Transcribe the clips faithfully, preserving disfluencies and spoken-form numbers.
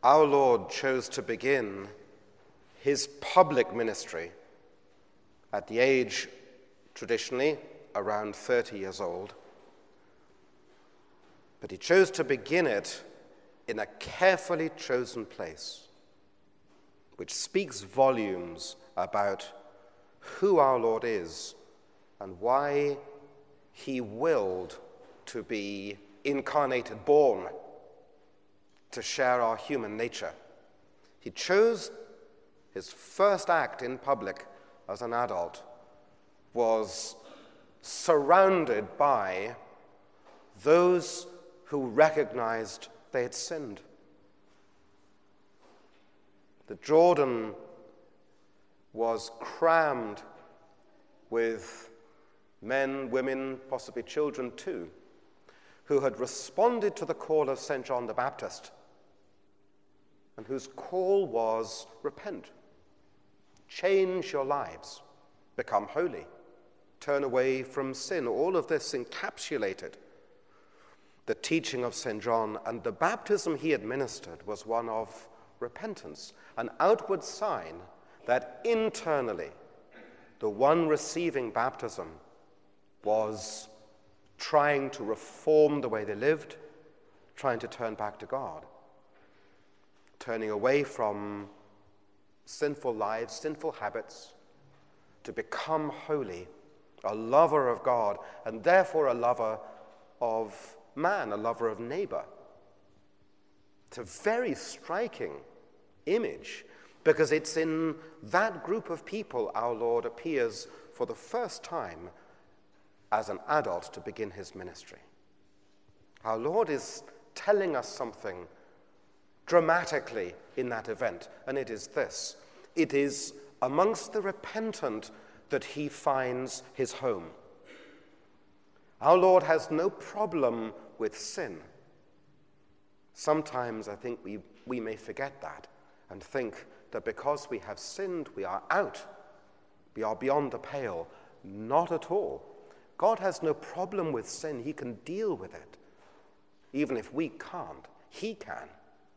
our Lord chose to begin his public ministry at the age, traditionally, around thirty years old. But he chose to begin it in a carefully chosen place, which speaks volumes about who our Lord is and why he willed to be incarnated, born, to share our human nature. He chose his first act in public as an adult was surrounded by those who recognized they had sinned. The Jordan was crammed with men, women, possibly children too, who had responded to the call of Saint John the Baptist, and whose call was, repent, change your lives, become holy, turn away from sin. All of this encapsulated the teaching of Saint John, and the baptism he administered was one of repentance, an outward sign that internally the one receiving baptism was trying to reform the way they lived, trying to turn back to God, turning away from sinful lives, sinful habits, to become holy, a lover of God, and therefore a lover of man, a lover of neighbor. It's a very striking image, because it's in that group of people our Lord appears for the first time as an adult to begin his ministry. Our Lord is telling us something dramatically in that event, and it is this: it is amongst the repentant that he finds his home. Our Lord has no problem with sin. Sometimes I think we, we may forget that and think that because we have sinned, we are out, we are beyond the pale. Not at all. God has no problem with sin. He can deal with it. Even if we can't, he can.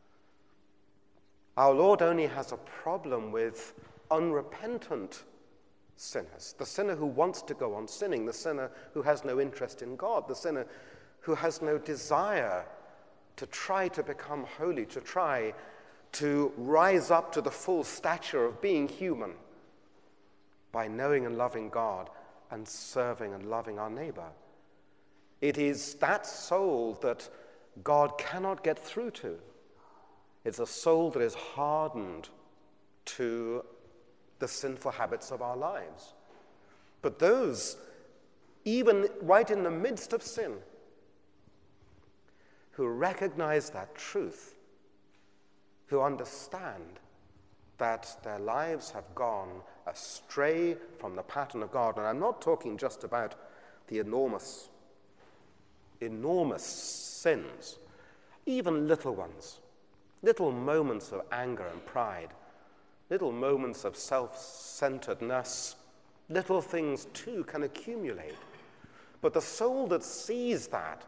Our Lord only has a problem with unrepentant sinners, the sinner who wants to go on sinning, the sinner who has no interest in God, the sinner who has no desire to try to become holy, to try to rise up to the full stature of being human by knowing and loving God and serving and loving our neighbor. It is that soul that God cannot get through to. It's a soul that is hardened to the sinful habits of our lives. But those, even right in the midst of sin, who recognize that truth, who understand that their lives have gone astray from the pattern of God. And I'm not talking just about the enormous, enormous sins, even little ones, little moments of anger and pride, little moments of self-centeredness, little things too can accumulate. But the soul that sees that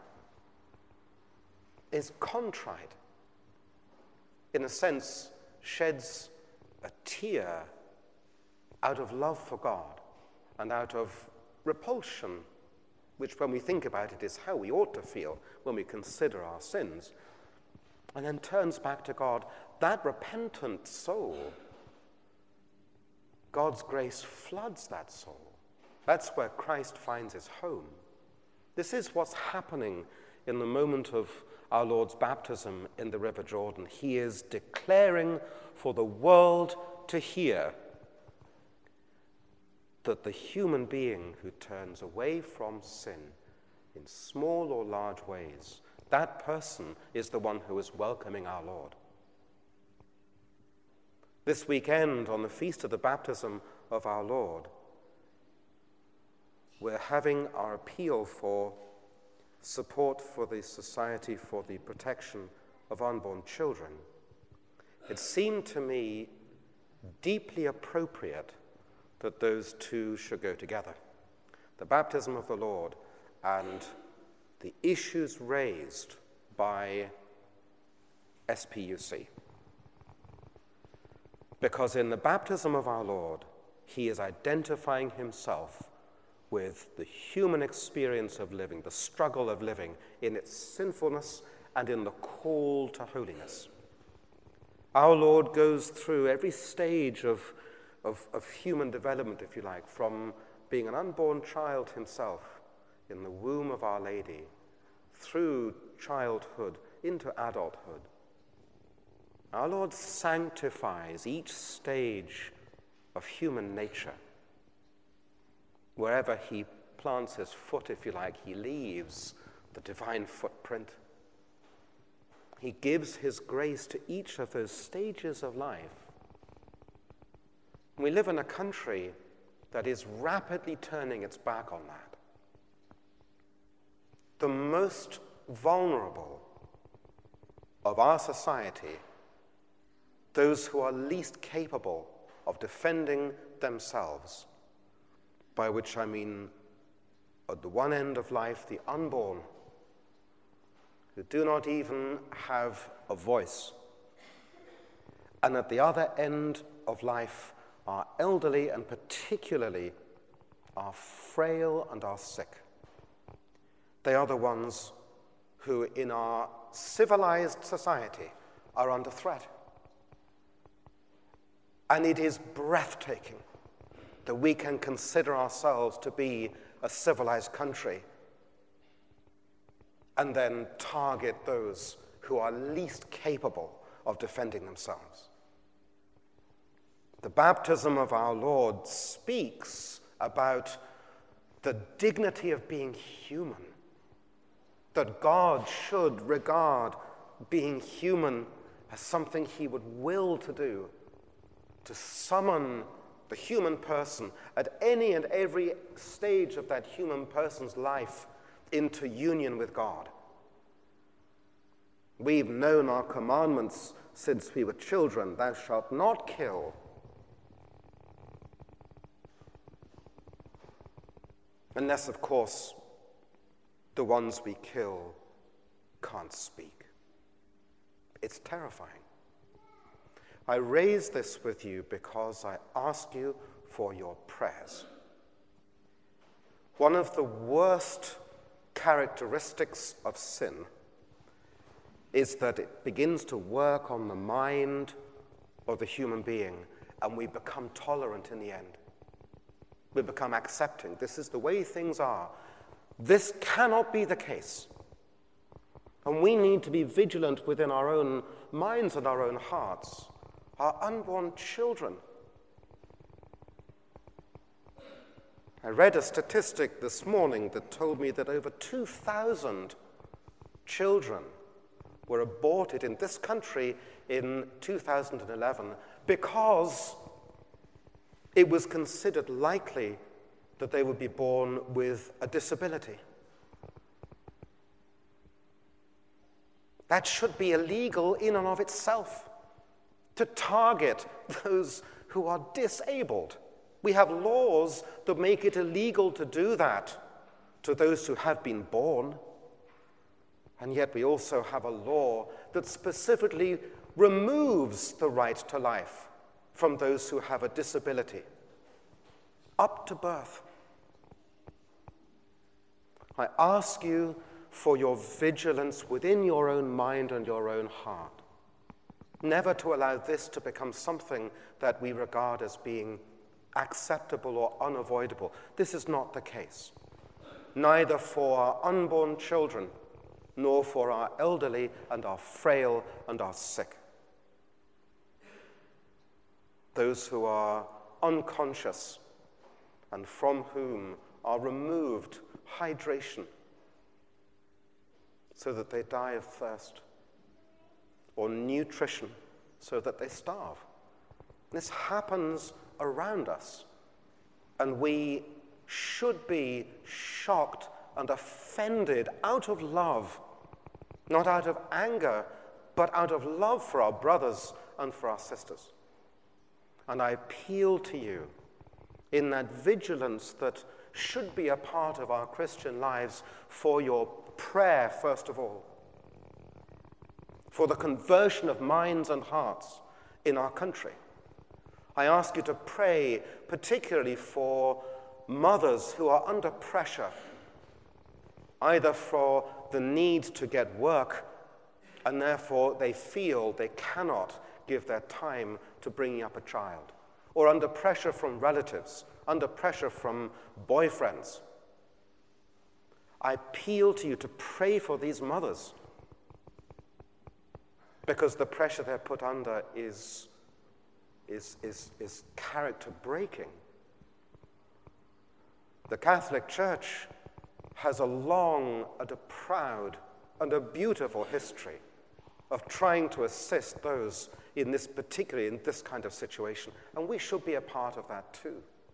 is contrite, in a sense, sheds a tear out of love for God and out of repulsion, which when we think about it is how we ought to feel when we consider our sins, and then turns back to God. That repentant soul, God's grace floods that soul. That's where Christ finds his home. This is what's happening in the moment of our Lord's baptism in the River Jordan. He is declaring for the world to hear that the human being who turns away from sin in small or large ways, that person is the one who is welcoming our Lord. This weekend, on the feast of the baptism of our Lord, we're having our appeal for support for the Society for the Protection of Unborn Children. It seemed to me deeply appropriate that those two should go together. The baptism of the Lord and the issues raised by S P U C. Because in the baptism of our Lord, he is identifying himself with the human experience of living, the struggle of living in its sinfulness and in the call to holiness. Our Lord goes through every stage of, of, of human development, if you like, from being an unborn child himself in the womb of Our Lady, through childhood into adulthood. Our Lord sanctifies each stage of human nature. Wherever he plants his foot, if you like, he leaves the divine footprint. He gives his grace to each of those stages of life. We live in a country that is rapidly turning its back on that. The most vulnerable of our society, those who are least capable of defending themselves, by which I mean at the one end of life, the unborn, who do not even have a voice, and at the other end of life, our elderly and particularly our frail and our sick. They are the ones who in our civilized society are under threat. And it is breathtaking that we can consider ourselves to be a civilized country and then target those who are least capable of defending themselves. The baptism of our Lord speaks about the dignity of being human, that God should regard being human as something he would will to do, to summon the human person at any and every stage of that human person's life into union with God. We've known our commandments since we were children. Thou shalt not kill. Unless, of course, the ones we kill can't speak. It's terrifying. I raise this with you because I ask you for your prayers. One of the worst characteristics of sin is that it begins to work on the mind of the human being, and we become tolerant in the end. We become accepting. This is the way things are. This cannot be the case. And we need to be vigilant within our own minds and our own hearts. Our unborn children. I read a statistic this morning that told me that over two thousand children were aborted in this country in two thousand eleven because it was considered likely that they would be born with a disability. That should be illegal in and of itself, to target those who are disabled. We have laws that make it illegal to do that to those who have been born. And yet we also have a law that specifically removes the right to life from those who have a disability, up to birth. I ask you for your vigilance within your own mind and your own heart, never to allow this to become something that we regard as being acceptable or unavoidable. This is not the case, neither for our unborn children, nor for our elderly and our frail and our sick. Those who are unconscious and from whom are removed hydration so that they die of thirst, or nutrition so that they starve. This happens around us, and we should be shocked and offended out of love, not out of anger, but out of love for our brothers and for our sisters. And I appeal to you in that vigilance that should be a part of our Christian lives for your prayer, first of all, for the conversion of minds and hearts in our country, I ask you to pray particularly for mothers who are under pressure, either for the need to get work, and therefore they feel they cannot give their time to bringing up a child, or under pressure from relatives, under pressure from boyfriends. I appeal to you to pray for these mothers, because the pressure they're put under is, is, is, is character-breaking. The Catholic Church has a long and a proud and a beautiful history of trying to assist those in this, particularly in this kind of situation, and we should be a part of that too.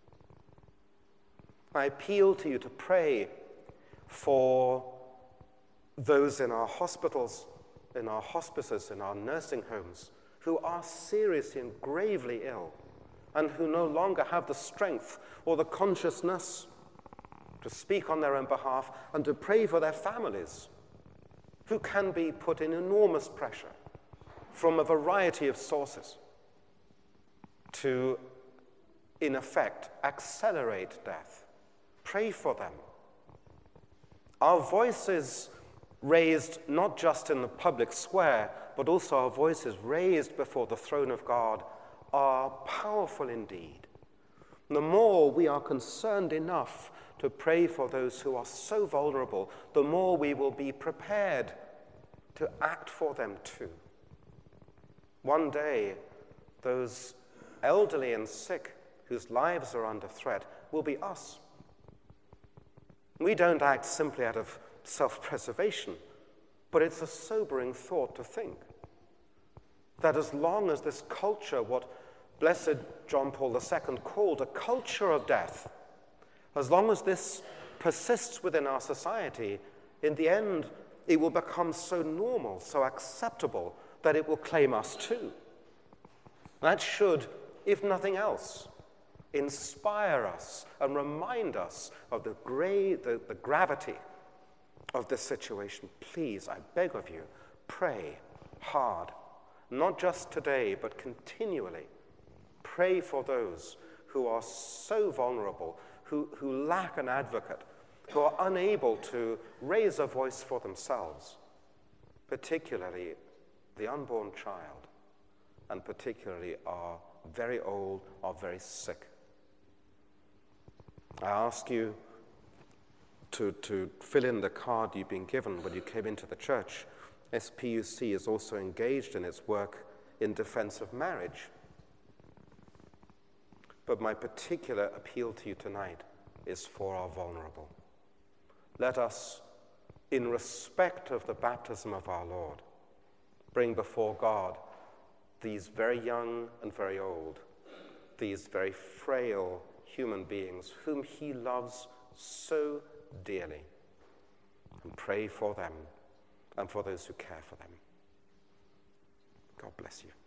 I appeal to you to pray for those in our hospitals, in our hospices, in our nursing homes, who are seriously and gravely ill, and who no longer have the strength or the consciousness to speak on their own behalf, and to pray for their families, who can be put in enormous pressure from a variety of sources to, in effect, accelerate death. Pray for them. Our voices raised not just in the public square, but also our voices raised before the throne of God are powerful indeed. The more we are concerned enough to pray for those who are so vulnerable, the more we will be prepared to act for them too. One day, those elderly and sick whose lives are under threat will be us. We don't act simply out of self-preservation, but it's a sobering thought to think that as long as this culture, what Blessed John Paul the Second called a culture of death, as long as this persists within our society, in the end, it will become so normal, so acceptable, that it will claim us too. That should, if nothing else, inspire us and remind us of the, gra- the, the gravity of this situation. Please, I beg of you, pray hard, not just today, but continually. Pray for those who are so vulnerable, who, who lack an advocate, who are unable to raise a voice for themselves, particularly the unborn child, and particularly our very old or very sick. I ask you to, to fill in the card you've been given when you came into the church. S P U C is also engaged in its work in defense of marriage. But my particular appeal to you tonight is for our vulnerable. Let us, in respect of the baptism of our Lord, bring before God these very young and very old, these very frail human beings whom he loves so dearly, and pray for them and for those who care for them. God bless you.